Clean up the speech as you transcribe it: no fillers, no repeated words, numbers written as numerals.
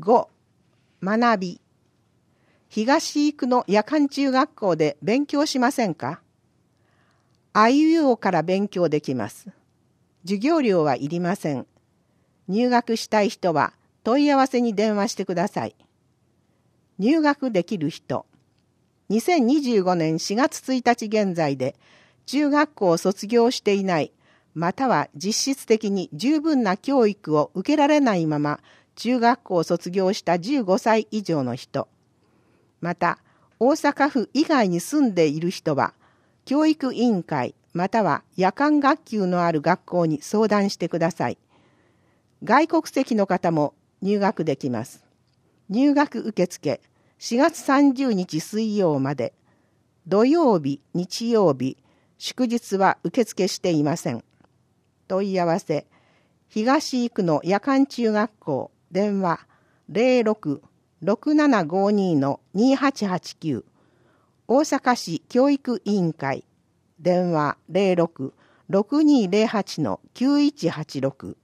5、学び。東区の夜間中学校で勉強しませんか？あいうえおから勉強できます。授業料はいりません。入学したい人は問い合わせに電話してください。入学できる人。2025年4月1日現在で中学校を卒業していない、または実質的に十分な教育を受けられないまま中学校を卒業した15歳以上の人。また、大阪府以外に住んでいる人は、教育委員会または夜間学級のある学校に相談してください。外国籍の方も入学できます。入学受付4月30日水曜まで。土曜日、日曜日、祝日は受付していません。問い合わせ、東区の夜間中学校、電話 06-6752-2889 大阪市教育委員会、電話 06-6208-9186